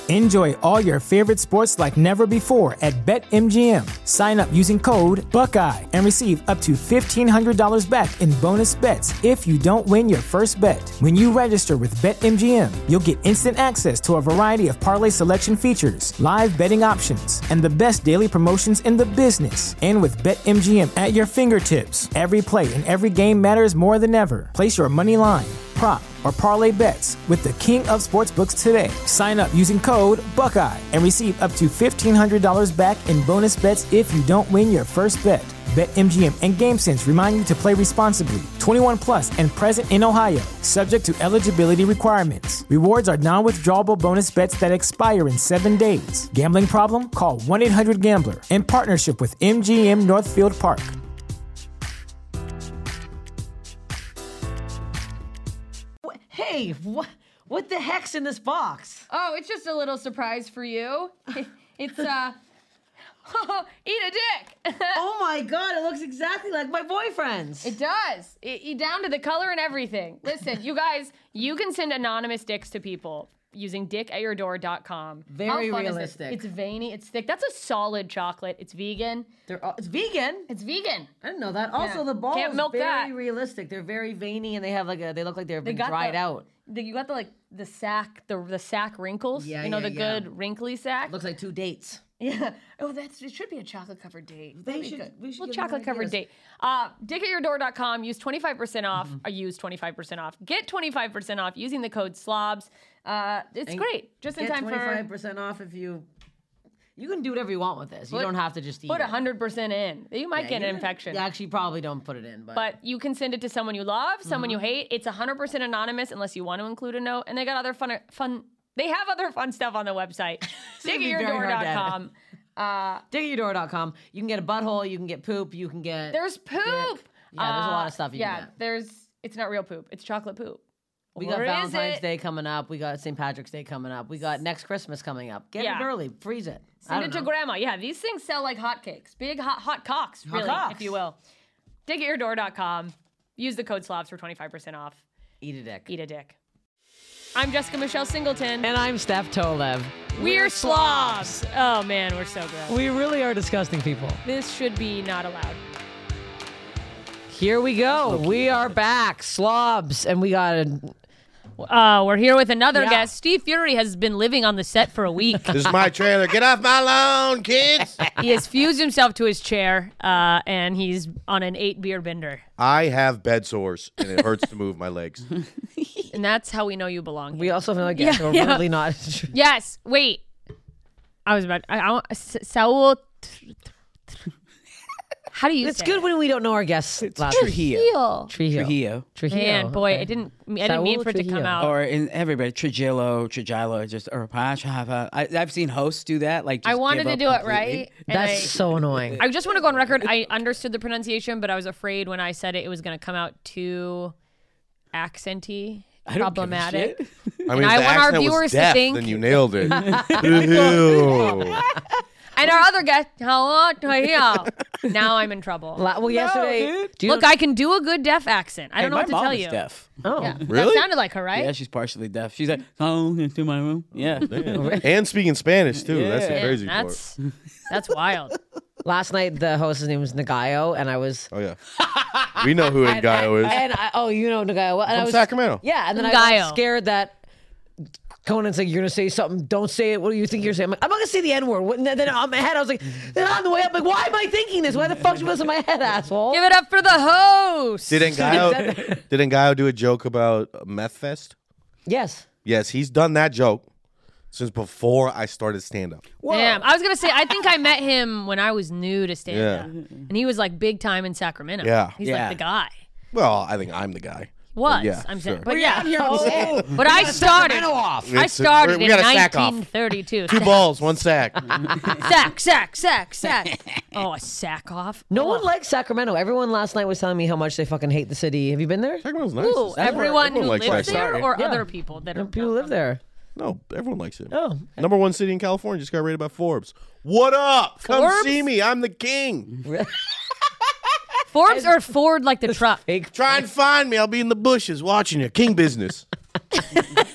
Enjoy all your favorite sports like never before at BetMGM. Sign up using code Buckeye and receive up to $1,500 back in bonus bets if you don't win your first bet. When you register with BetMGM, you'll get instant access to a variety of parlay selection features, live betting options, and the best daily promotions in the business. And with BetMGM at your fingertips, every play and every game matters more than ever. Place your money line, prop, or parlay bets with the king of sportsbooks today. Sign up using code Buckeye and receive up to $1,500 back in bonus bets if you don't win your first bet. BetMGM and GameSense remind you to play responsibly. 21 plus and present in Ohio, subject to eligibility requirements. Rewards are non-withdrawable bonus bets that expire in 7 days. Gambling problem? Call 1-800-GAMBLER. In partnership with MGM Northfield Park. Hey, what the heck's in this box? Oh, it's just a little surprise for you. It's, eat a dick. Oh my God, it looks exactly like my boyfriend's. It does. Down to the color and everything. Listen, you guys, you can send anonymous dicks to people using dickatyourdoor.com. Very How fun realistic. Is it? It's veiny, it's thick. That's a solid chocolate. It's vegan. It's vegan? It's vegan. I didn't know that. Also, the ball Can't is milk very that. realistic. They're very veiny and they have they look like they've been dried out. You got the sack, the sack wrinkles. Yeah, you know, yeah, the yeah. good wrinkly sack. Looks like 2 dates. Yeah. Oh, it should be a chocolate covered date. We should Well, give them chocolate covered ideas. date. Dickatyourdoor.com. Use 25% off. Or use 25% off. Get 25% off using the code SLOBS. It's great. Just in time for 25% off if you can do whatever you want with this. You don't have to just eat put it. 100% in. You might get an infection. You actually probably don't put it in, But you can send it to someone you love, someone you hate. It's 100% anonymous unless you want to include a note. And they got other fun. They have other fun stuff on the website. Dickatyourdoor.com. Dickatyourdoor.com. You can get a butthole. You can get poop. You can get. There's poop. Dick. Yeah, there's a lot of stuff you can get. It's not real poop. It's chocolate poop. We got Valentine's Day coming up. We got St. Patrick's Day coming up. We got next Christmas coming up. Get it early. Freeze it. Send it to grandma. Yeah, these things sell like hotcakes. Big hot cocks, really, if you will. Dickatyourdoor.com. Use the code SLOBS for 25% off. Eat a dick. Eat a dick. I'm Jessica Michelle Singleton. And I'm Steph Tolev. We're slobs. Oh, man, we're so gross. We really are disgusting people. This should be not allowed. Here we go. We are back. Slobs. And we got we're here with another guest. Steve Fury has been living on the set for a week. This is my trailer. Get off my lawn, kids. He has fused himself to his chair, and he's on an 8-beer bender. I have bed sores, and it hurts to move my legs. And that's how we know you belong here. We also know a guest. We're really not. Yes. Wait. I was about. I want Saul. How do you? It's say good it? when we don't know our guests. Trujillo. Trujillo. Man, boy, I didn't mean for it to come out. Or in everybody, Trujillo, just or I've seen hosts do that. Like, just I wanted to do it right. and That's so annoying. I just want to go on record. I understood the pronunciation, but I was afraid when I said it was going to come out too accenty, problematic. I mean, I if the want our accent viewers was to deaf, think- then you nailed it. Ew. And our other guest, now I'm in trouble. Well, yesterday. Look, I can do a good deaf accent. I don't know my what to mom tell is you. deaf. Oh, Yeah. Really? That sounded like her, right? Yeah, she's partially deaf. She's like, oh, into my room. Yeah. And speaking Spanish, too. That's the Yeah. crazy part. That's wild. Last night the host's name was Nagayo, and I was. Oh, yeah. We know who Ngayo is. And you know Nagayo. And I From was Sacramento. Yeah, and then I Ngayo. was scared that Conan's like, you're gonna say something. Don't say it. What do you think you're saying? I'm like, I'm not gonna say the N-word. And then on my head, I was like, then on the way up, like, why am I thinking this? Why the fuck's this in my head, asshole? Give it up for the host. Did Ngayo do a joke about Meth Fest? Yes. Yes, he's done that joke since before I started stand-up. Damn. I was going to say, I think I met him when I was new to stand-up. Yeah. And he was like big time in Sacramento. Yeah. He's Yeah. like the guy. Well, I think I'm the guy. Was. Yeah, I'm saying. sure. But yeah. Oh, But I started. off. I started we in got a sack off. 1932. 2 balls, 1 sack. Sack. Oh, a sack off. No one likes Sacramento. Everyone last night was telling me how much they fucking hate the city. Have you been there? Sacramento's nice. Ooh, everyone who likes lives Sacramento. there or Yeah. other people that are People live there. No, everyone likes it. Oh. Number 1 city in California just got rated by Forbes. What up? Come Forbes? see me. I'm the king. Forbes or Ford like the truck. Try and find me. I'll be in the bushes watching you. King business.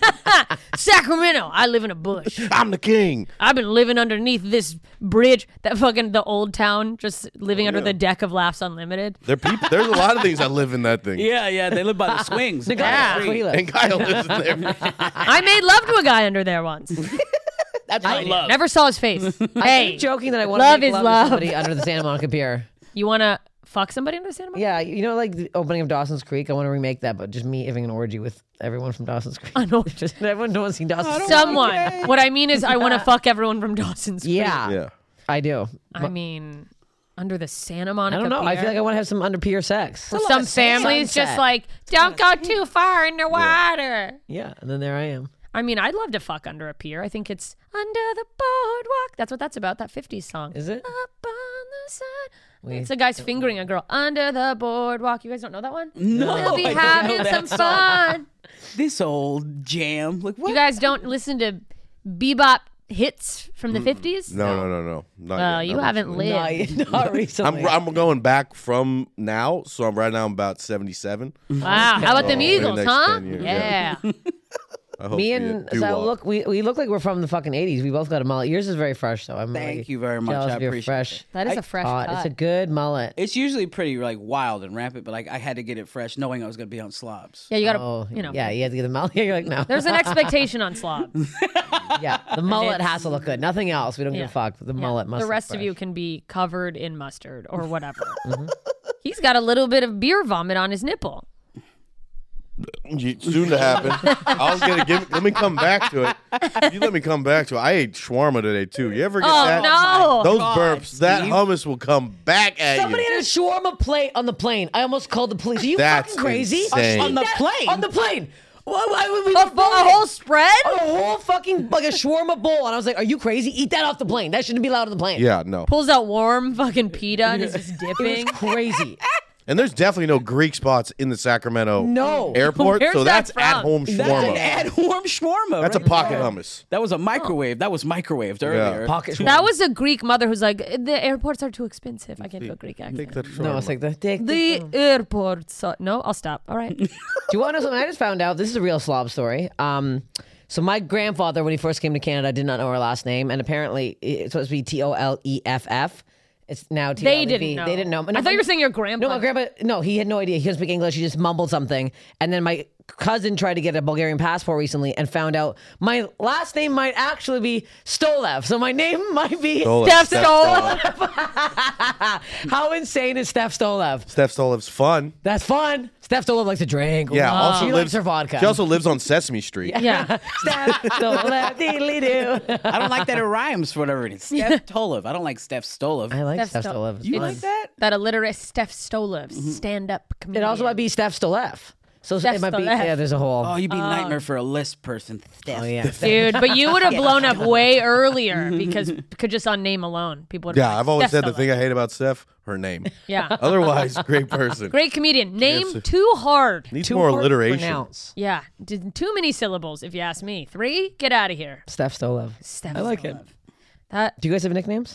Sacramento. I live in a bush. I'm the king. I've been living underneath this bridge. That fucking the old town, just living under the deck of Laughs Unlimited. There's a lot of things that live in that thing. Yeah, they live by the swings. The guy Yeah. where he lives. And Kyle lives there. I made love to a guy under there once. That's my love. Never saw his face. I Hey, keep joking that I want love to make is love, love. to somebody under the Santa Monica Pier. you want to fuck somebody under Santa Monica? Yeah, you know, like the opening of Dawson's Creek. I want to remake that, but just me having an orgy with everyone from Dawson's Creek. I know. Just everyone no one's seen Dawson's Creek. Someone. What I mean is, I want to fuck everyone from Dawson's Creek. Yeah, Yeah. I do. I mean, under the Santa I Monica don't know. Pier. I feel like I want to have some under pier sex. Some families just Sunset. like, don't go too far in the water. Yeah, and then there I am. I mean, I'd love to fuck under a pier. I think it's Under the Boardwalk. That's what that's about, that 50s song. Is it? Up on the side. It's a guy's fingering a girl. Under the boardwalk. You guys don't know that one? No, We'll be I don't having know some that song. fun. This old jam. Like what? You guys don't listen to bebop hits from the 50s? No. Not Well, yet. you Not haven't recently. lived. Not recently. I'm going back from now, so right now I'm about 77. Wow. How about them Oh, Eagles, next huh? 10 years, Yeah. I hope Me we and do so well. look, we look like we're from the fucking 80s. We both got a mullet. Yours is very fresh, though. I'm Thank really you very much. jealous I of your appreciate fresh. it. That is a fresh cut. It's a good mullet. It's usually pretty like wild and rampant, but like I had to get it fresh, knowing I was gonna be on slobs. Yeah, you got to, Oh, you know. yeah, you have to get the mullet. You're like, no. There's an expectation on slobs. Yeah, the mullet has to look good. Nothing else. We don't give Yeah. a fuck. The mullet must The look rest of fresh. you can be covered in mustard or whatever. He's got a little bit of beer vomit on his nipple. Soon to happen. I was gonna let me come back to it. You let me come back to it. I ate shawarma today too. You ever get Oh, that? no. Those God, burps, that Steve. hummus will come back at Somebody you. had a shawarma plate on the plane. I almost called the police. Are you That's fucking crazy? insane. On the That- plane? On the plane. Why would we A whole spread? a whole fucking like a shawarma bowl, and I was like, "Are you crazy? Eat that off the plane. That shouldn't be allowed on the plane." Yeah, no. Pulls out warm fucking pita and is just it dipping. was crazy. And there's definitely no Greek spots in the Sacramento No. airport, Where's so that that's from? at-home That's an shawarma. at-home shawarma. That's a right pocket there. hummus. That was a microwave. That was microwaved earlier. Pocket shawarma. That was a Greek mother who's like, the airports are too expensive. I can't do a Greek Take accent. that No, it's shawarma. like the dick. The airports. No, I'll stop. All right. Do you want to know something? I just found out. This is a real slob story. So my grandfather, when he first came to Canada, did not know our last name, and apparently it's supposed to be Toleff. It's now T-O-L-E-V. They didn't know. They didn't know. I thought you were saying your grandpa. No, my grandpa. No, he had no idea. He couldn't speak English. He just mumbled something. And then my cousin tried to get a Bulgarian passport recently and found out my last name might actually be Stolev. So my name might be Stolev. Steph Steph Stolev. How insane is Steph Stolev? Steph Stolev's fun. That's fun. Steph Stolev likes to drink. Yeah, Wow. also she lives likes her vodka. She also lives on Sesame Street. Yeah. Steph Stolev, diddly-doo. I don't like that it rhymes for whatever it is. Steph Tolev. I don't like Steph Stolev. I like Steph Steph Sto- Stolev. It's You fun. like that? That illiterate Steph Stolev, stand-up It comedian. also might be Steph Stolev. So Steph it might be. Stolev. Yeah, there's a whole. Oh, you'd be a nightmare for a list person. Steph. Oh yeah. Dude, but you would have blown up way earlier because just on name alone, people would. Yeah, I've always said the Stolev. thing I hate about Steph, her name. Yeah, Otherwise, great person. great comedian. Name Yes. too hard. Needs Too more hard to alliteration. pronounce. Yeah, too many syllables. If you ask me, 3. Get out of here. Steph Stolev. Steph I like it. Stolev. That Do you guys have nicknames?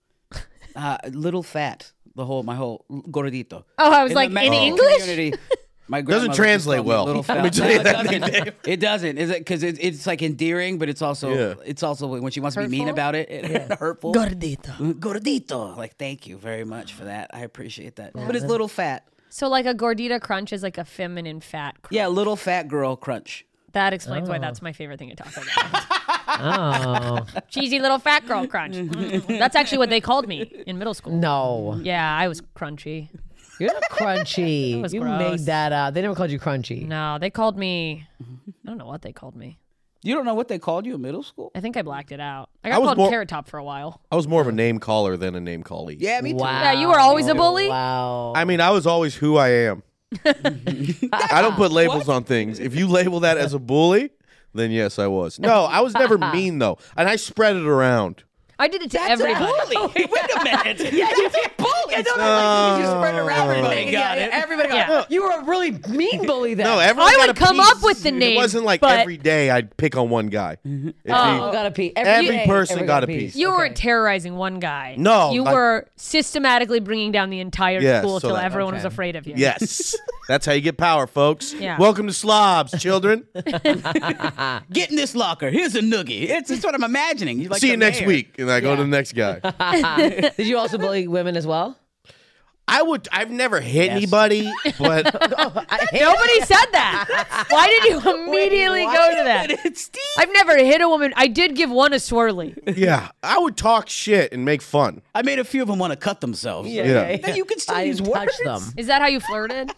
Little fat. My whole gordito. Oh, I was In like, the Mexican in English? community, my Doesn't grandmother just translate called me well. Little Let me fat. tell you No, that it doesn't. nickname. It doesn't. Is it because it's like endearing, but it's also Yeah. it's also when she wants to be mean Hurtful? about it, hurtful. Gordito. Gordito. Like, thank you very much for that. I appreciate that. But it's little fat. So like a gordita crunch is like a feminine fat crunch. Yeah, little fat girl crunch. That explains why that's my favorite thing to talk about. Oh Cheesy little fat girl crunch. That's actually what they called me in middle school. no, Yeah, I was crunchy. you're not crunchy. was You gross. made that up. They never called you crunchy. No, they called me. I don't know what they called me. You don't know what they called you in middle school? I think I blacked it out. I I got was called more- Carrot Top for a while. I was more of a name caller than a name callee. Yeah, me too. Wow. Yeah, you were always a bully? Wow. I mean, I was always who I am. I don't put labels on things. If you label that as a bully, then yes, I was. No, I was never mean though, and I spread it around. I did it to everybody. Wait a minute. Yeah, you did bully. Yeah, don't like you spread it around. Everybody got it. Everybody got it. You were a really mean bully then. No, everyone I got would a come piece. up with the name, It wasn't like but- every day I'd pick on one guy. It'd be- got a piece. Every person got a piece. You weren't terrorizing one guy. No, You like- were systematically bringing down the entire Yes, school so till that- everyone was afraid of you. Yes. That's how you get power, folks. Yeah. Welcome to Slobs, children. Get in this locker. Here's a noogie. It's what I'm imagining. You're like See the you next mayor. week. And I go to the next guy. Did you also bully women as well? I've never hit anybody, but Nobody said that. Why did you immediately go to that? It's Steve. I've never hit a woman. I did give one a swirly. yeah, I would talk shit and make fun. I made a few of them want to cut themselves. Yeah. Then you can still I use didn't touch words. them. Is that how you flirted?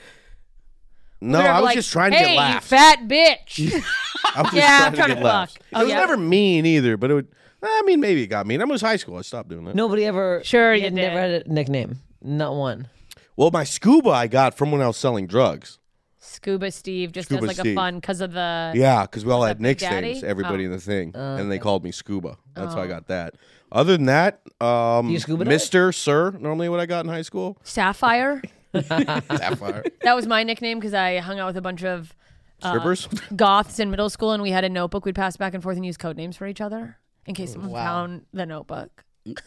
No, They're I was like, just trying to hey, get you laughs. fat bitch. I was just Yeah, I'm trying trying to to get laughs. fuck. It Oh, was yeah. never mean either, but it would. I mean, maybe it got mean. I was high school. I stopped doing that. Nobody ever. Sure you had did. never had a nickname. Not one. Well, my scuba I got from when I was selling drugs. Scuba Steve just Scuba as like Steve. a fun because of the. Yeah, because we all that had Big nicknames, Daddy? everybody Oh. in the thing, and they called me Scuba. That's how I got that. Other than that, you scuba dive? Mr. Sir, normally what I got in high school. Sapphire. Sapphire. That was my nickname because I hung out with a bunch of Strippers. goths in middle school, and we had a notebook we'd pass back and forth and use code names for each other in case someone found the notebook.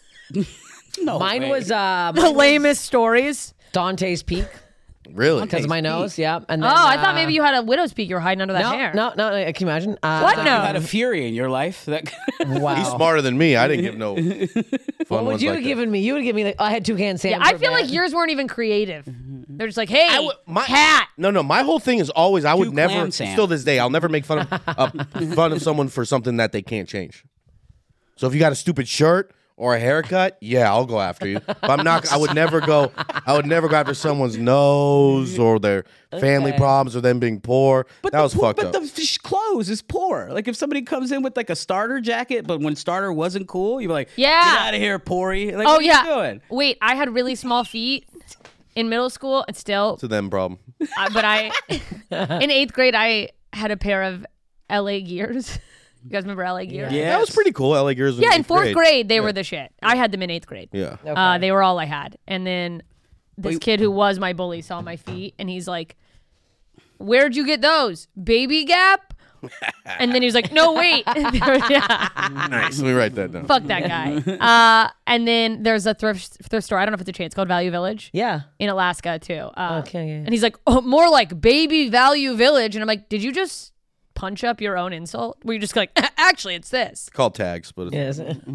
No Mine way. was The lamest stories. Dante's Peak Really? because of my nose. Yeah. And Oh, then, I thought maybe you had a widow's peak. You were hiding under that No, hair. no. Can you imagine? What? You No. had a Fury in your life. That Wow. He's smarter than me. I didn't give no fun What would ones you like have that. given me? You would have given me like I had Toucan Sam. Yeah, I for feel bad. like yours weren't even creative. They're just like, hey, My cat. No. My whole thing is always I would Clam never. Sam. Still this day, I'll never make fun of someone for something that they can't change. So if you got a stupid shirt or a haircut, yeah, I'll go after you. But I'm not. I would never go after someone's nose or their family problems or them being poor. That was fucked up. But the clothes is poor. Like if somebody comes in with like a starter jacket, but when starter wasn't cool, you're like, Yeah. get out of here, Pori. Like, Oh, what yeah. are you doing? Wait, I had really small feet in middle school and still, It's a them problem. but I, in 8th grade, I had a pair of LA Gears. You guys remember LA Gears? Yeah. That was pretty cool. LA Gears. Yeah, in 4th grade, they were the shit. I had them in 8th grade. Yeah. They were all I had. And then this kid who was my bully saw my feet and he's like, where'd you get those? Baby Gap? And then he was like, no, wait. Yeah. Nice. Let me write that down. Fuck that guy. And then there's a thrift store. I don't know if it's a chain. It's called Value Village. Yeah. In Alaska, too. Okay, yeah. And he's like, oh, more like Baby Value Village. And I'm like, did you just punch up your own insult? Were you just like, actually, it's this? It's called tags, but it's, Yes.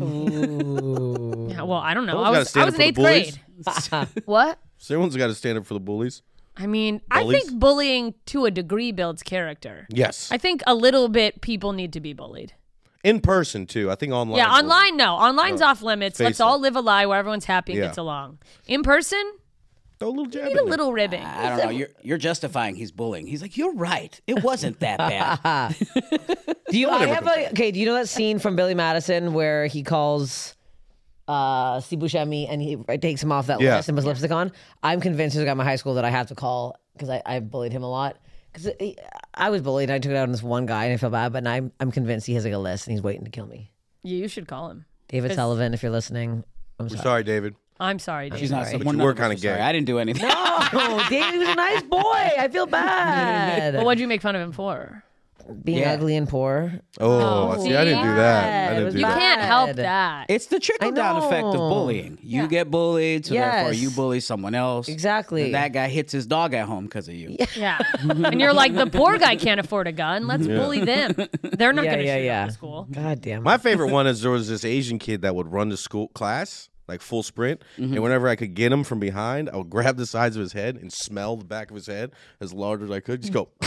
Ooh. Yeah, well, I don't know. Someone's I gotta was stand in up for 8th the grade. What? someone's got to stand up for the bullies. I mean, Bullies? I think bullying to a degree builds character. Yes. I think a little bit people need to be bullied. In person too. I think online. Yeah, online, no. Online's off limits. Let's face all it. live a lie where everyone's happy and Yeah. gets along. In person, Throw a little jab. need in a there. little ribbing. I don't know. You're justifying he's bullying. He's like, you're right. It wasn't that bad. Do you? I have a. Okay. Do you know that scene from Billy Madison where he calls Steve Buscemi and he takes him off that Yeah. list and puts lipstick on? I'm convinced there's a guy in my high school that I have to call because I bullied him a lot. Because I was bullied and I took it out on this one guy and I feel bad, but I'm convinced he has like a list and he's waiting to kill me. You should call him. David Sullivan, if you're listening, I'm We're sorry. sorry, David. I'm sorry, Dave. She's not. Sorry. One you were of us kinda are sorry. gay. I didn't do anything. Oh, David was a nice boy. I feel bad. Well, what'd you make fun of him for? Being Yeah. ugly and poor. Oh, see, I didn't do that. I It didn't was do You that. bad. can't help that. It's the trickle down effect of know. bullying. You get bullied, so therefore Yes. you bully someone else. Exactly. And that guy hits his dog at home because of you. Yeah. And you're like, the poor guy can't afford a gun. Let's bully them. They're not going to shoot up the school. God damn. My favorite one is there was this Asian kid that would run to school class, like full sprint, and whenever I could get him from behind, I would grab the sides of his head and smell the back of his head as large as I could. Just go.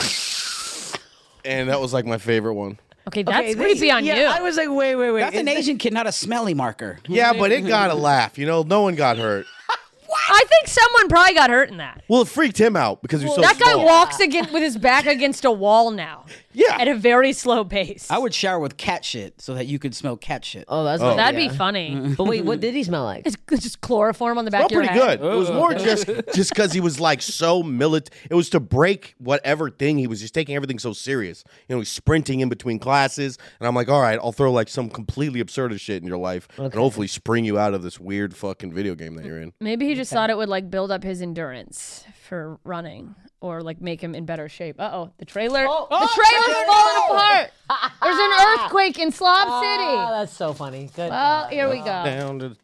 And that was like my favorite one. Okay, that's creepy on you. I was like, wait. That's an Asian kid, not a smelly marker. Yeah, but it got a laugh. You know, no one got hurt. I think someone probably got hurt in that. Well, it freaked him out because he was so That guy small. walks again with his back against a wall now. Yeah. at a very slow pace. I would shower with cat shit so that you could smell cat shit. Oh, that's That'd be funny. But wait, what did he smell like? It's just chloroform on the back Felt of your pretty head. good. It was more just because he was like so It was to break whatever thing he was just taking everything so serious. You know, he's sprinting in between classes, and I'm like, all right, I'll throw like some completely absurd shit in your life, and hopefully spring you out of this weird fucking video game that you're in. Maybe he just thought it would like build up his endurance for running or like make him in better shape. The trailer. The trailer's falling apart. There's an earthquake in Slob Oh, City. that's so funny. Good. Well, here we go. Down to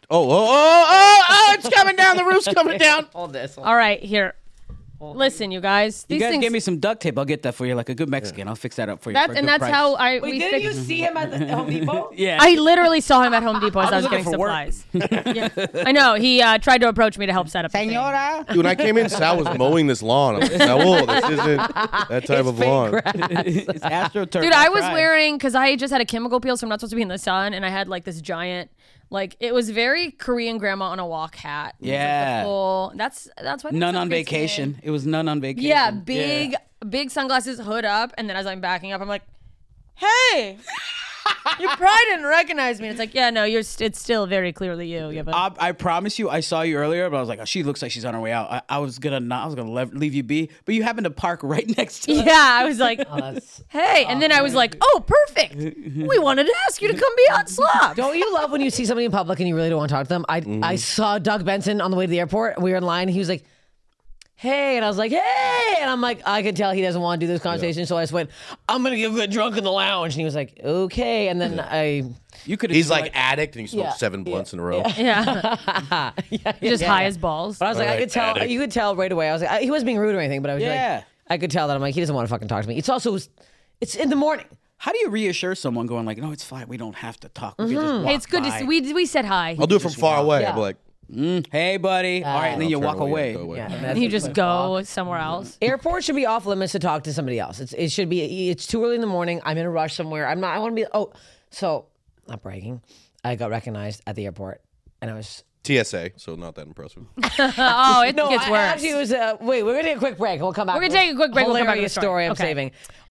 it's coming down. The roof's coming down. Hold this. All right, here. Listen, you guys. You These guys things. give me some duct tape. I'll get that for you, like a good Mexican. I'll fix that up for you. for a and good that's price. how Wait, didn't you see him at the Home Depot? Yeah. I literally saw him at Home Depot as I was looking getting for work. supplies. Yeah. I know. He tried to approach me to help set up. the thing. Senora. Dude, when I came in, Sal was mowing this lawn. I was like, Sal, this isn't that type of lawn. It's AstroTurf. Dude, I was wearing, because I just had a chemical peel, so I'm not supposed to be in the sun, and I had like this giant, like, it was very Korean grandma on a walk hat. It was, like, Yeah. the full, that's why. None on vacation. It was none on vacation. Yeah, big sunglasses, hood up, and then as I'm backing up, I'm like, hey, you probably didn't recognize me. And it's like, yeah, no, it's still very clearly you. You have a- I promise you, I saw you earlier, but I was like, oh, she looks like she's on her way out. I was gonna leave you be, but you happened to park right next to us. yeah, I was like, That's- hey, and then I was like, oh, perfect. We wanted to ask you to come be on Slob. Don't you love when you see somebody in public and you really don't want to talk to them? I saw Doug Benson on the way to the airport. We were in line. He was like, hey. And I was like, hey. And I'm like, I could tell he doesn't want to do this conversation. So I just went, I'm going to get drunk in the lounge. And he was like, okay. And then You could. He's like addict, and he smoked 7 blunts in a row. Yeah. You're just high as balls. But I was like, I could tell. Addict. You could tell right away. I was like, he wasn't being rude or anything, but I was Yeah. like, I could tell that I'm like, he doesn't want to fucking talk to me. It's also, it's in the morning. How do you reassure someone going like, no, it's fine. We don't have to talk. We can just walk Hey, it's good to by. see. We said hi. I'll do it from far away. Yeah. I'll be like, Hey, buddy. All right, and then you turn walk away, away. go away. Yeah. And you just go somewhere else. Airport should be off limits to talk to somebody else. It should be. It's too early in the morning. I'm in a rush somewhere. I'm not. I want to be. So not bragging. I got recognized at the airport, and I was. TSA, so not that impressive. Oh, it gets worse. Actually, it was. Wait, we're gonna take a quick break. We'll come back. We're gonna take a quick break. We'll come back to the Hilarious story. I'm Okay. saving.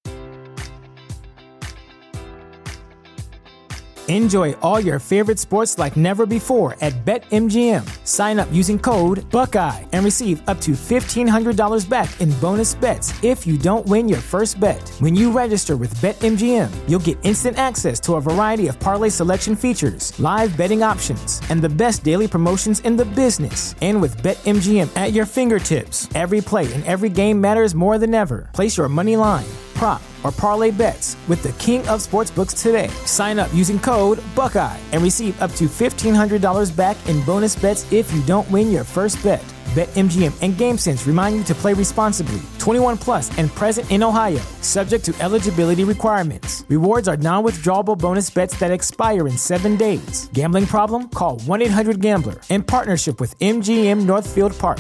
Enjoy all your favorite sports like never before at BetMGM. Sign up using code Buckeye and receive up to $1,500 back in bonus bets if you don't win your first bet. When you register with BetMGM, you'll get instant access to a variety of parlay selection features, live betting options, and the best daily promotions in the business. And with BetMGM at your fingertips, every play and every game matters more than ever. Place your money line, prop, or parlay bets with the king of sportsbooks today. Sign up using code Buckeye and receive up to $1,500 back in bonus bets if you don't win your first bet. BetMGM and GameSense remind you to play responsibly. 21 plus and present in Ohio, subject to eligibility requirements. Rewards are non-withdrawable bonus bets that expire in 7 days. Gambling problem? Call 1-800-GAMBLER in partnership with MGM Northfield Park.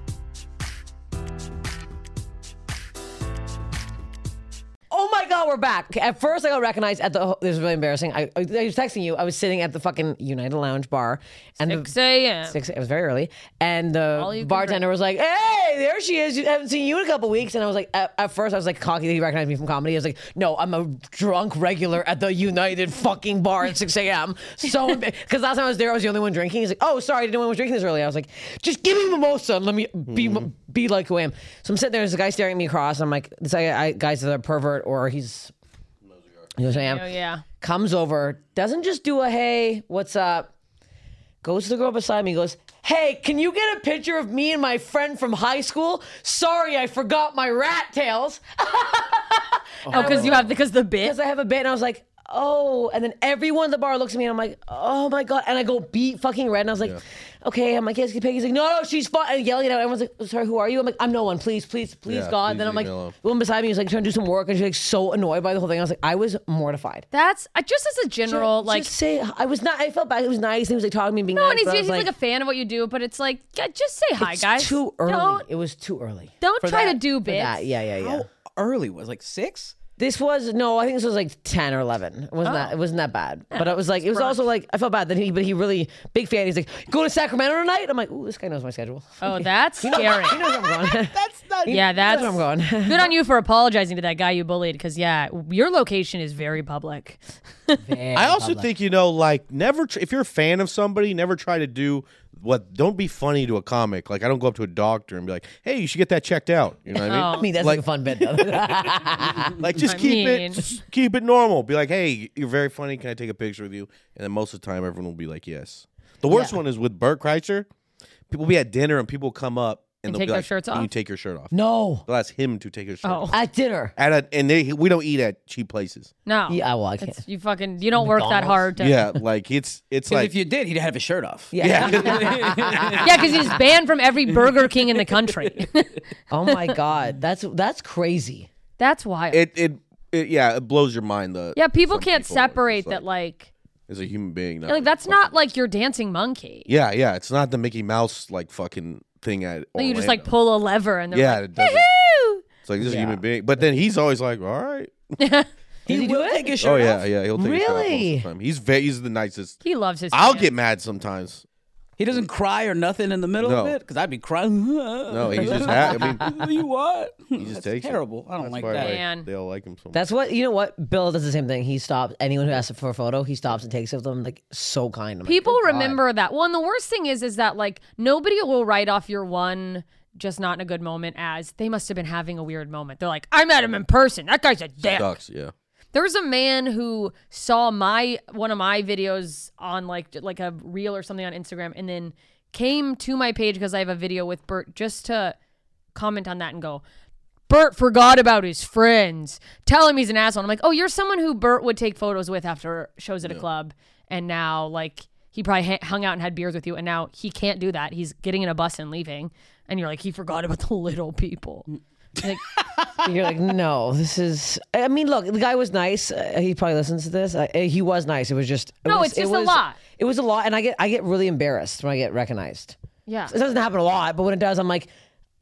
Oh my God, we're back. At first, I got recognized at the. This was really embarrassing. I was texting you. I was sitting at the fucking United Lounge bar, and 6 a.m. It was very early, and All the you can bartender was like, "Hey, there she is. I haven't seen you in a couple weeks." And I was like, at first, I was like cocky that he recognized me from comedy. I was like, "No, I'm a drunk regular at the United fucking bar at 6 a.m." So, because last time I was there, I was the only one drinking. He's like, "Oh, sorry, no one was drinking this early." I was like, "Just give me mimosa and let me be like who I am." So I'm sitting there. There's a guy staring at me across. I'm like, "This guy's a pervert, or he's." You know what I am? Oh, yeah. Comes over, doesn't just do a hey, what's up? Goes to the girl beside me, goes, hey, can you get a picture of me and my friend from high school? Sorry, I forgot my rat tails. Because the bit. Because I have a bit, and I was like, oh. And then everyone at the bar looks at me, and I'm like, oh my God. And I go beat fucking red, and I was like, okay. I'm like, yes, Peggy's like, no, she's fine. And yelling at everyone's like, sorry, who are you? I'm like, I'm no one. Please, Yeah, God. please Then I'm like, leave me alone. the one beside me was like trying to do some work, and she's like so annoyed by the whole thing. I was like, I was mortified. That's just as a general, like. Just say I was not. I felt bad. It was nice. He was like talking to me, being No, nice. and but I he's was like a fan of what you do, but it's like, yeah, just say hi, it's guys. too early. Don't It was too early. don't for try that- to do for bits. that. Yeah. How early was it? Like 6? This was I think this was like 10 or 11. It wasn't that bad. But it was like also like I felt bad that he really big fan. He's like, go to Sacramento tonight. I'm like, ooh, this guy knows my schedule. Oh, that's scary. He knows where I'm going. That's not. Yeah, Knows where I'm going. good on you for apologizing to that guy you bullied, because your location is very public. I also think like never if you're a fan of somebody, never try to do don't be funny to a comic. Like I don't go up to a doctor and be like, hey, you should get that checked out. You know what I mean? I mean, that's like a fun bit though. Like just keep it normal. Be like, hey, you're very funny. Can I take a picture with you? And then most of the time, everyone will be like, yes. The worst one is with Bert Kreischer. People be at dinner and people come up and they'll take be their like, shirts "Can off? you take your shirt off?" No. They'll ask him to take his shirt off. At dinner. We don't eat at cheap places. No. Yeah, well, I can't. You don't work that hard to. Yeah, like it's like if you did, he'd have his shirt off. Yeah. Yeah, because he's banned from every Burger King in the country. Oh my God, that's crazy. That's wild. it blows your mind. People some can't people are separate just that like as a human being. like that's not like your dancing monkey. Yeah, it's not the Mickey Mouse like fucking thing at. Like you just Orlando. like pull a lever and they're like, it doesn't. woohoo! It's like this is a human being, but then he's always like, all right. Does he do Take it? his shirt off. He'll take his shirt off most Really? of the time. He's the nicest. He loves his. I'll fans. get mad sometimes. He doesn't cry or nothing in the middle No. of it because I'd be crying. No, he's just happy. I mean, What do you want? he just That's takes it. terrible. I don't That's like why, that. Man. They all like him so much. That's what Bill does the same thing. He stops anyone who asks for a photo. He stops and takes it with them. Like so kind. I'm like, People "Good God." remember that. Well, and the worst thing is that like nobody will write off your one just not in a good moment as they must have been having a weird moment. They're like, I met him in person. That guy's a dick. Sucks, yeah. There was a man who saw one of my videos on like a reel or something on Instagram, and then came to my page because I have a video with Bert just to comment on that and go, Bert forgot about his friends. Tell him he's an asshole. And I'm like, oh, you're someone who Bert would take photos with after shows at a club, and now like he probably hung out and had beers with you, and now he can't do that. He's getting in a bus and leaving, and you're like, he forgot about the little people. Like, You're like, no, this is. I mean, look, the guy was nice. He probably listens to this. He was nice. It was just. It's just a lot. It was a lot, and I get really embarrassed when I get recognized. yeah. It doesn't happen a lot, but when it does, I'm like,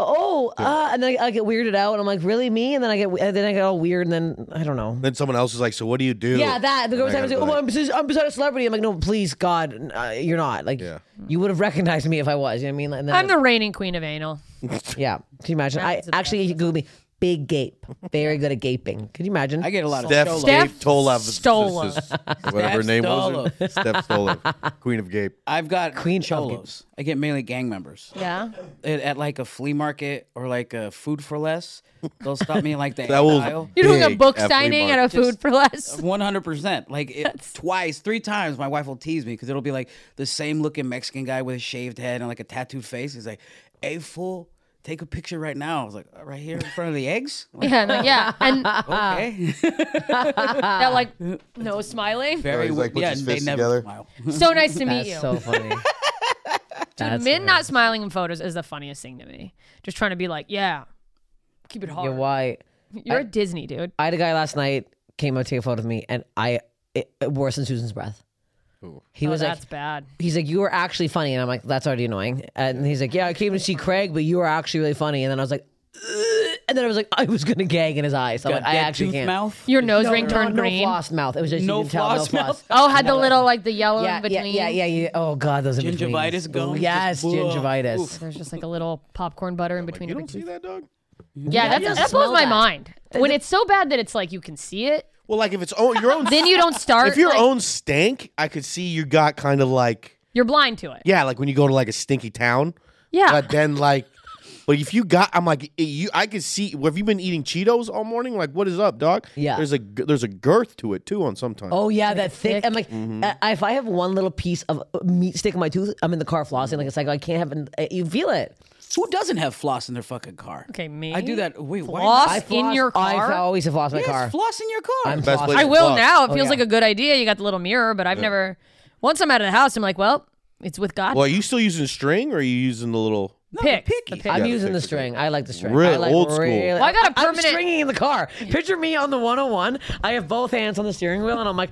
and then I get weirded out, and I'm like, really me? And then I get all weird, and then I don't know. Then someone else is like, so what do you do? Yeah, that the girl was And I like, gotta oh, be like, I'm beside a celebrity. I'm like, no, please, God, you're not. Like, you would have recognized me if I was. You know what I mean? And then, I'm the reigning queen of anal. yeah. Can you imagine? That's the Actually, you Google me. Big gape. Very good at gaping. Could you imagine? I get a lot of Steph Stolo. Steph Tolev. Stola. Whatever her name was. Steph Steph Stolev. Queen of Gape. I've got Queen of cholos. I get mainly gang members. Yeah. At like a flea market or like a Food for Less, they'll stop me in like the That was aisle. You're doing a big book at flea signing at a market. Food for Less. 100%. Like twice, 3 times, my wife will tease me because it'll be like the same looking Mexican guy with a shaved head and like a tattooed face. He's like, "Hey, fool, take a picture right now." I was like, "Right here in front of the eggs?" I'm like, Yeah, no, yeah. And okay. that like no smiling. Very he's like, puts yeah, his they fists never together. smile. So nice to meet That's you. so funny. That's Men not smiling in photos is the funniest thing to me. Just trying to be like, yeah, keep it hard. You're white. You're a Disney dude. I had a guy last night came up to take a photo of me, and it worse than Susan's breath. He was like, That's bad. he's like, you were actually funny, and I'm like, that's already annoying. And he's like, yeah, I came to see Craig, but you were actually really funny. And then I was like, ugh. And then I was like, I was gonna gag in his eyes. So I'm Got like, I dead actually tooth can't. mouth. Your nose No, ring no, turned no green. floss mouth. It was just No you can tell, floss no mouth? floss. Oh, had the little like the yellow Yeah, in between. yeah. Oh God, those in between. Gingivitis gum. Yes, Just- gingivitis. Oof. There's just like a little popcorn butter in between. You every don't see tooth. that, dog? Yeah, you that just blows smell my that. mind. When it's so bad that it's like you can see it, Well, like if it's your own. then you don't start. If your like, own stank, I could see you got kind of like, you're blind to it. yeah, like when you go to like a stinky town. Yeah. But then like, but if you got, I'm like, I could see. Have you been eating Cheetos all morning? Like, what is up, dog? Yeah. There's a girth to it too on sometimes. Oh yeah, that thick. thick. I'm like, if I have one little piece of meat stick in my tooth, I'm in the car flossing. Like it's like I can't have. You feel it. Who doesn't have floss in their fucking car? Okay, me. I do that. Wait, why? Floss not? in your car. I always have flossed my Yes, car. floss in your car. I'm Best flossing. place I to will floss. now. It Oh, feels yeah. like a good idea. You got the little mirror, but I've never. Once I'm out of the house, I'm like, well, it's with God. Well, are you still using string or are you using the little? Pick. the The picky. pick. I'm Yeah, using the the thick string. I like the string. Really I like old school. Well, I got a permanent- I'm stringing in the car. Picture me on the 101. I have both hands on the steering wheel, and I'm like,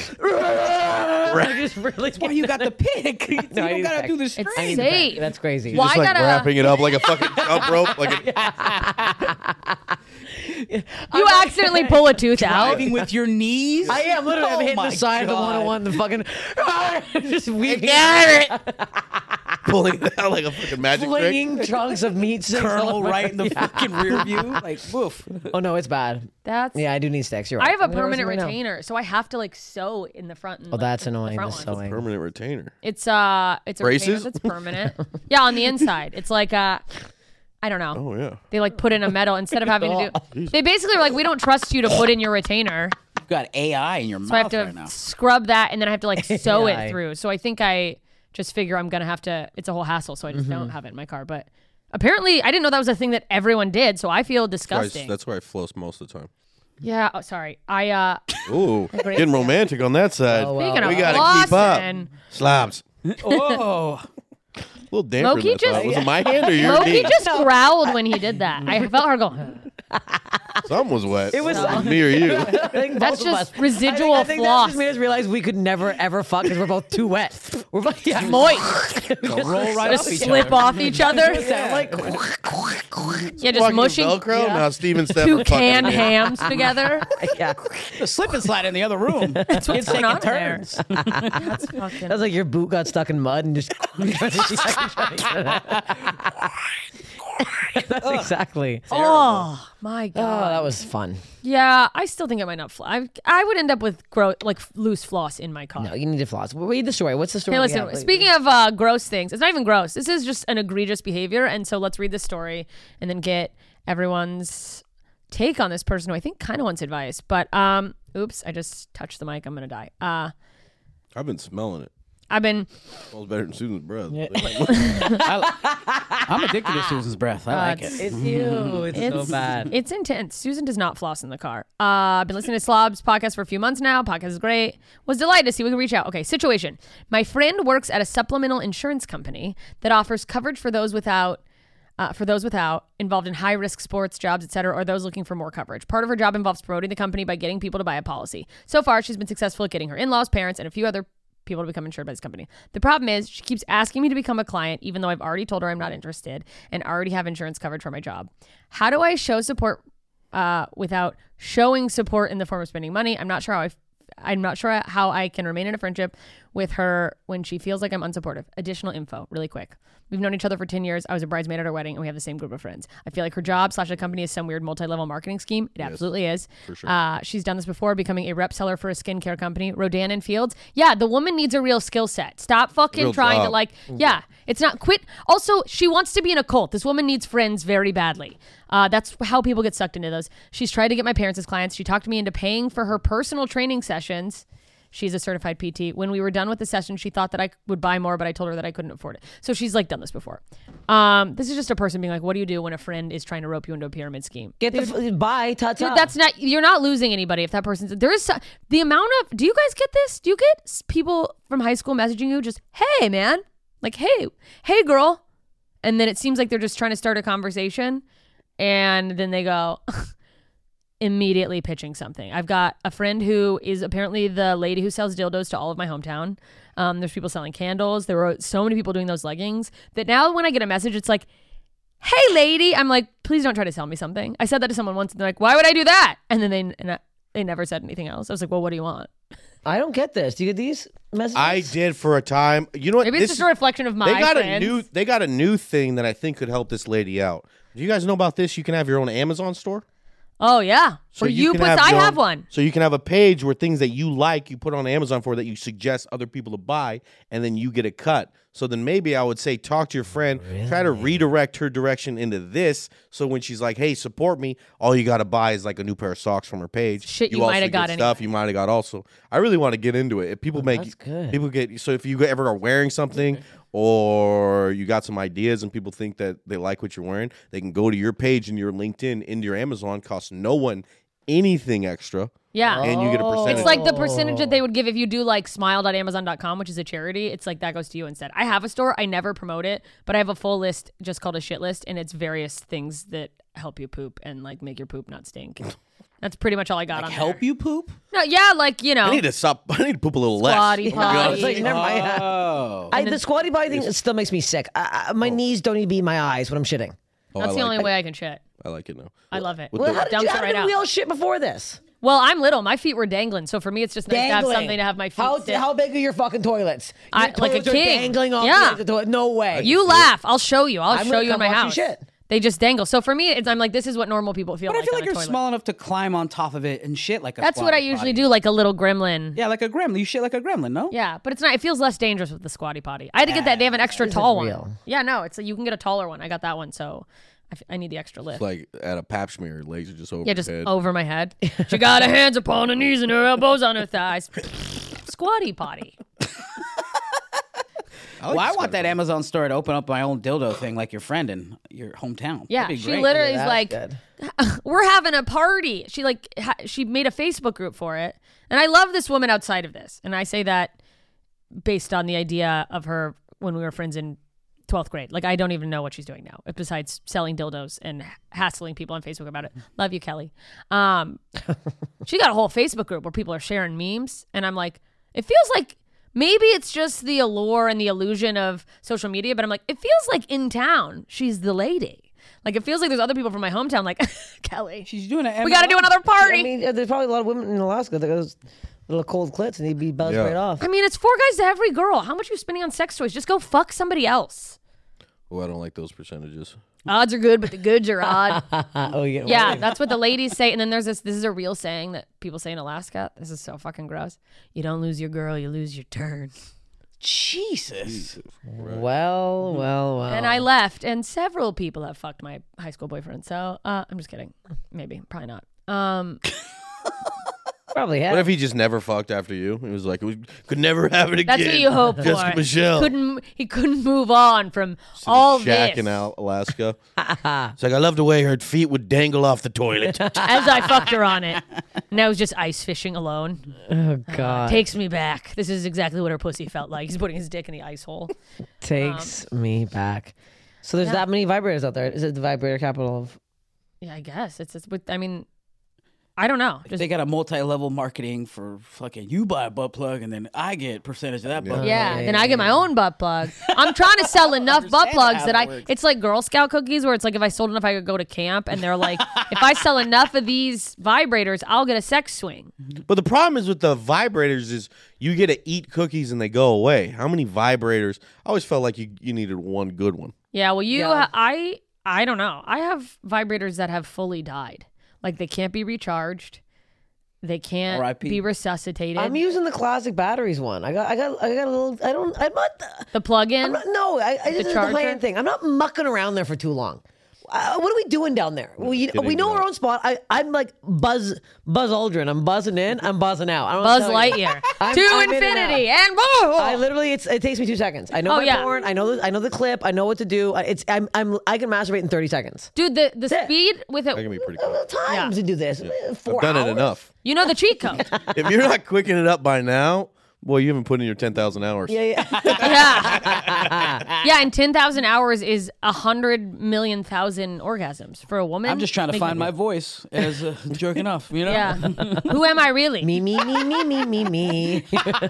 I just really. Why you got the pick? You No, I don't need gotta the do the pick. string. It's I need the pick. safe. That's crazy. Why Just like gotta- wrapping it up like a fucking jump rope. Like You accidentally pull a tooth out. Driving with your knees. I am literally. I'm Oh hitting my the side God. of the 101. The fucking just weaving, Pulling it out like a fucking magic trick. flinging chunks of meat sticks all Kernel over. right in the fucking rear view. Like, woof. Oh no, it's bad. That's Yeah, I do need sticks. You're right. I have a I'm gonna permanent right now. retainer, so I have to like sew in the front. And, Oh, that's annoying. front The ones. sewing. Permanent retainer. It's a Braces? retainer that's permanent. Yeah, on the inside. It's like I don't know. Oh yeah. They like put in a metal instead of having to do. They basically are like, we don't trust you to put in your retainer, You've got AI in your so I have mouth to right now. scrub that and then I have to like sew AI. it through. So I think I just figure I'm gonna have to. It's a whole hassle, so I just don't have it in my car. But apparently, I didn't know that was a thing that everyone did. So I feel disgusting. That's where I floss most of the time. Yeah. Oh, sorry. I Ooh, getting romantic on that side. Oh, well. speaking we of gotta keep up. flossing, Slobs. Oh, A little damper. Loki in that slab. just- Was it my hand or your Loki knee? just growled when he did that. I felt her go. Some was wet. It was- me or you. I think That's both of just us. residual I think that floss. just made us realize we could never ever fuck because we're both too wet. We're both Moist. roll right Just up each slip other. off each other. sound like Yeah, just Fucking mushing Velcro. Now Steven Steph two are fucking canned me. hams together. yeah. The slip and slide in the other room. That's what's going on there. turns. That's fucking. That's like your boot got stuck in mud and just. That's exactly. Oh my Oh, god. that was fun. Yeah, I still think I might not fly. I would end up with loose floss in my car. No, you need to floss. Read the story. What's the story? Hey, we listen. have? Speaking of gross things, it's not even gross. This is just an egregious behavior, and so let's read the story and then get everyone's take on this person who I think kind of wants advice. But oops, I just touched the mic. I'm gonna die. I've been smelling it. I've been. Smells better than Susan's breath. I'm addicted to Susan's breath. I like it. It's you. It's so bad. It's intense. Susan does not floss in the car. I've been listening to Slob's podcast for a few months now. Podcast is great. Was delighted to see we could reach out. Okay, situation. My friend works at a supplemental insurance company that offers coverage for those without involved in high-risk sports, jobs, etc., or those looking for more coverage. Part of her job involves promoting the company by getting people to buy a policy. So far, she's been successful at getting her in-laws, parents, and a few other people to become insured by this company. The problem is she keeps asking me to become a client, even though I've already told her I'm not interested and already have insurance coverage for my job. How do I show support without showing support in the form of spending money? I'm not sure how I can remain in a friendship with her when she feels like I'm unsupportive. Additional info, really quick. We've known each other for 10 years. I was a bridesmaid at her wedding, and we have the same group of friends. I feel like her job / the company is some weird multi-level marketing scheme. It absolutely is. for sure. She's done this before, becoming a rep seller for a skincare company, Rodan and Fields. Yeah, the woman needs a real skill set. Stop fucking Real trying job. to yeah, it's not quit. Also, she wants to be in a cult. This woman needs friends very badly. That's how people get sucked into those. She's tried to get my parents as clients. She talked me into paying for her personal training sessions. She's a certified PT. When we were done with the session, she thought that I would buy more, but I told her that I couldn't afford it. So she's like done this before. This is just a person being like, what do you do when a friend is trying to rope you into a pyramid scheme? Get the bye, ta-ta. Dude, that's not, you're not losing anybody if that person's, there is the amount of, do you guys get this? Do you get people from high school messaging you just, hey man, like, hey girl. And then it seems like they're just trying to start a conversation. And then they go, immediately pitching something. I've got a friend who is apparently the lady who sells dildos to all of my hometown. There's people selling candles. There were so many people doing those leggings that now when I get a message, it's like, hey lady, I'm like, please don't try to sell me something. I said that to someone once and they're like, why would I do that? And then they never said anything else. I was like, well, what do you want? I don't get this. Do you get these messages? I did for a time. You know what? Maybe it's just a reflection of my friends. They got a new thing that I think could help this lady out. Do you guys know about this? You can have your own Amazon store. Oh yeah. So Or you can put, have I your have own- one. So you can have a page where things that you like, you put on Amazon for that you suggest other people to buy, and then you get a cut. So then maybe I would say talk to your friend, try to redirect her direction into this. So when she's like, "Hey, support me," all you got to buy is like a new pair of socks from her page. Shit you also might have got get stuff you might have got also. I really want to get into it. If people make that's good. people get so if you ever are wearing something or you got some ideas and people think that they like what you're wearing, they can go to your page and your LinkedIn into your Amazon. Costs no one anything extra. Yeah. And you get a percentage. It's like the percentage that they would give if you do like smile.amazon.com, which is a charity. It's like that goes to you instead. I have a store. I never promote it, but I have a full list just called a shit list. And it's various things that help you poop and like make your poop not stink. That's pretty much all I got on Help there. you poop? No, yeah, like, you know. I need to stop. I need to poop a little less. Squatty Oh my God. potty. It's like, never mind. Oh. The squatty potty thing still makes me sick. My knees don't need to be in my eyes when I'm shitting. That's the only way I can shit. I like it now. I love it. With Well, the- how did Dumps you it have right out. real shit before this? Well, I'm little. My feet were dangling, so for me, it's just nice to have Dangling. something to have my feet sit. How big are your fucking toilets? Your Like a toilets are king. dangling off Yeah. the toilet. No way. You laugh. I'll show you. I'll I'm show gonna you in come my watch your house. shit. They just dangle. So for me, I'm like, this is what normal people feel But I like feel on like a you're toilet. small enough to climb on top of it and shit like a That's what I squatty usually potty. do, like a little gremlin. Yeah, like a gremlin. You shit like a gremlin, no? Yeah, but it's not. It feels less dangerous with the squatty potty. I had to get that. They have an extra tall real. one. Yeah, no, it's you can get a taller one. I got that one, so I need the extra lift. It's like at a pap smear, legs are just over Yeah, just your head. over my head. She got her hands upon her knees and her elbows on her thighs. Squatty potty. Well, I want that Amazon store to open up my own dildo thing like your friend in your hometown. Yeah, That'd be she great. literally is That's like, good. we're having a party. She she made a Facebook group for it, and I love this woman outside of this, and I say that based on the idea of her when we were friends in 12th grade. Like, I don't even know what she's doing now, besides selling dildos and hassling people on Facebook about it. Love you, Kelly. She got a whole Facebook group where people are sharing memes, and I'm like, it feels like maybe it's just the allure and the illusion of social media, but I'm like, it feels like in town, she's the lady. Like, it feels like there's other people from my hometown, like, Kelly, She's doing it. we got to do another party. I mean, there's probably a lot of women in Alaska that goes little cold clits and they'd be buzzed Yeah. right off. I mean, it's 4 guys to every girl. How much are you spending on sex toys? Just go fuck somebody else. Oh, I don't like those percentages. Odds are good, but the goods are odd. Oh, yeah. Yeah, that's what the ladies say. And then there's this is a real saying that people say in Alaska. This is so fucking gross. You don't lose your girl, you lose your turn. Jesus. Well. And I left, and several people have fucked my high school boyfriend. So I'm just kidding. Maybe, probably not. Probably have. What if he just never fucked after you? He was like, we could never have it again. That's what you hope for. Jessica Michelle. He couldn't move on from all Shack this. in Alaska. It's like, I love the way her feet would dangle off the toilet. As I fucked her on it. And I was just ice fishing alone. Oh, God. Takes me back. This is exactly what her pussy felt like. He's putting his dick in the ice hole. Takes me back. So there's that many vibrators out there. Is it the vibrator capital of... Yeah, I guess. I mean, I don't know. Just, They got a multi-level marketing for fucking you buy a butt plug and then I get percentage of that butt plug. yeah, then I get my own butt plug. I'm trying to sell enough butt understand plugs how that that I. works. It's like Girl Scout cookies, where it's like if I sold enough, I could go to camp, and they're like, if I sell enough of these vibrators, I'll get a sex swing. But the problem is with the vibrators is you get to eat cookies and they go away. How many vibrators? I always felt like you needed one good one. Yeah, well, I don't know. I have vibrators that have fully died. Like they can't be recharged. They can't R.I.P.. be resuscitated. I'm using the classic batteries one. I got a little... I'm not... the plug-in. No, this is the charger? high-end thing. I'm not mucking around there for too long. What are we doing down there? We Getting know that. our own spot. I'm like Buzz Aldrin. I'm buzzing in. I'm buzzing out. I don't Buzz know what to tell you. Lightyear I'm to in and infinity out. and more. I literally, it takes me 2 seconds. I know Oh, my yeah. porn. I know the clip. I know what to do. I can masturbate in 30 seconds. Dude, the it. speed with That can it. be pretty quick. Times to do this. 4 I've done hours. it enough. You know the cheat code. If you're not quicking it up by now, boy, you haven't put in your 10,000 hours. Yeah. Yeah, and 10,000 hours is 100 million thousand orgasms for a woman. I'm just trying to find my voice as jerking off, you know? Yeah. Who am I really? Me.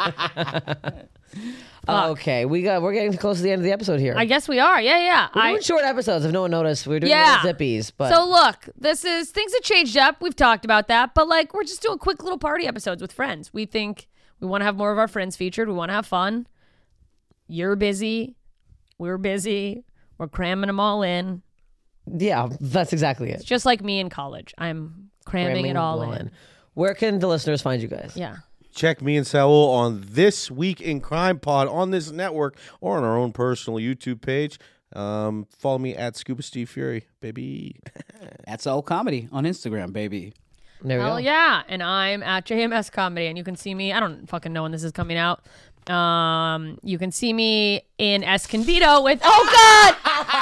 Okay, we're getting close to the end of the episode here. I guess we are. Yeah. We're doing short episodes. If no one noticed, we're doing Yeah. little zippies. But So look, things have changed up. We've talked about that, but like we're just doing quick little party episodes with friends. We think we want to have more of our friends featured. We want to have fun. You're busy. We're busy. We're cramming them all in. yeah, that's exactly it. Just like me in college. I'm cramming it all in. Where can the listeners find you guys? Yeah. Check me and Saul on This Week in Crime Pod on this network or on our own personal YouTube page. Follow me at Scuba Steve Fury, baby. That's all comedy on Instagram, baby. There we Hell go. yeah. And I'm at JMS Comedy, and you can see me. I don't fucking know when this is coming out. You can see me in Escondido with oh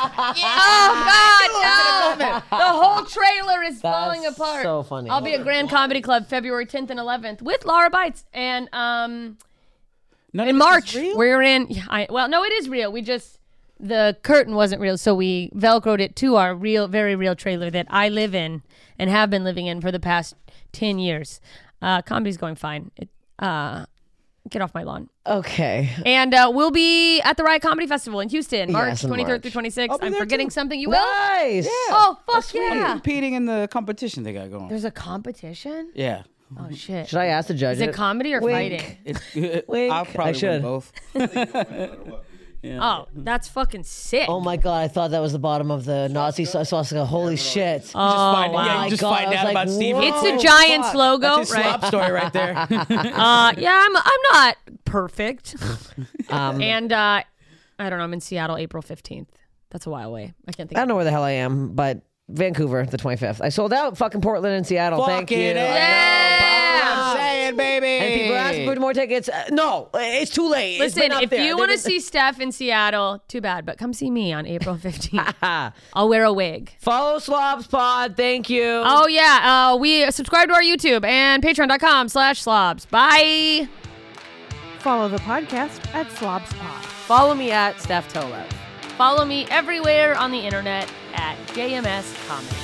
god no, the whole trailer is falling apart. so funny. I'll be at Grand Comedy Club February 10th and 11th with Laura Bites, and None in of this March is real? we're in well no, it is real. We just the curtain wasn't real, so we velcroed it to our real, very real trailer that I live in and have been living in for the past 10 years. Comedy's going fine. Get off my lawn. Okay. And we'll be at the Riot Comedy Festival in Houston, March Yes, in 23rd March. through 26th. I'll be I'm there forgetting too. something. You will? Nice. Oh, fuck I'm yeah. competing in the competition they got going. There's a competition? Yeah. Oh, shit. Should I ask the judge? Is it comedy or Wink. fighting? It's good. Wink. I'll I probably should. win both. Oh, that's fucking sick. Oh my god! I thought that was the bottom of the Nazi swastika. Holy shit! Oh, find- wow. yeah, you just find I was out like, about Steve. whoa, It's a Giants fuck. logo, That's his right? slop story right there. Yeah, I'm not perfect. And I don't know. I'm in Seattle April 15th. That's a while away. I can't think. I don't know where the hell I am, but Vancouver, the 25th. I sold out fucking Portland and Seattle. Thank you. Fucking A. Yeah. I'm saying, baby. And people are asking for more tickets. No, it's too late. It's Listen, been up if there. you want to see Steph in Seattle, too bad, but come see me on April 15th. I'll wear a wig. Follow Slobs Pod. Thank you. Oh, yeah. We subscribe to our YouTube and patreon.com/slobs. Bye. Follow the podcast at SlobsPod. Follow me at Steph Tolev. Follow me everywhere on the internet at JMS Comedy.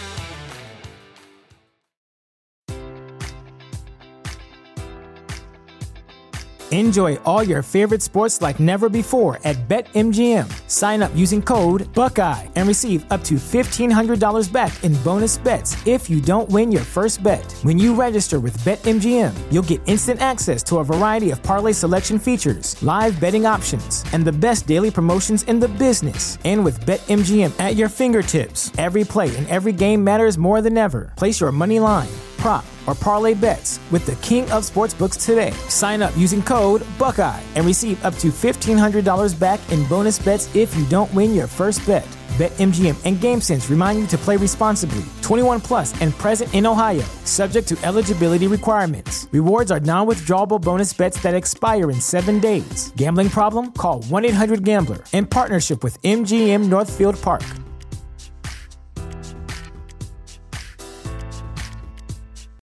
Enjoy all your favorite sports like never before at BetMGM. Sign up using code Buckeye and receive up to $1,500 back in bonus bets if you don't win your first bet. When you register with BetMGM, you'll get instant access to a variety of parlay selection features, live betting options, and the best daily promotions in the business. And with BetMGM at your fingertips, every play and every game matters more than ever. Place your money line, prop, or parlay bets with the king of sportsbooks today. Sign up using code Buckeye and receive up to $1,500 back in bonus bets if you don't win your first bet. BetMGM and GameSense remind you to play responsibly. 21 plus and present in Ohio, subject to eligibility requirements. Rewards are non-withdrawable bonus bets that expire in 7 days. Gambling problem? Call 1-800-GAMBLER in partnership with MGM Northfield Park.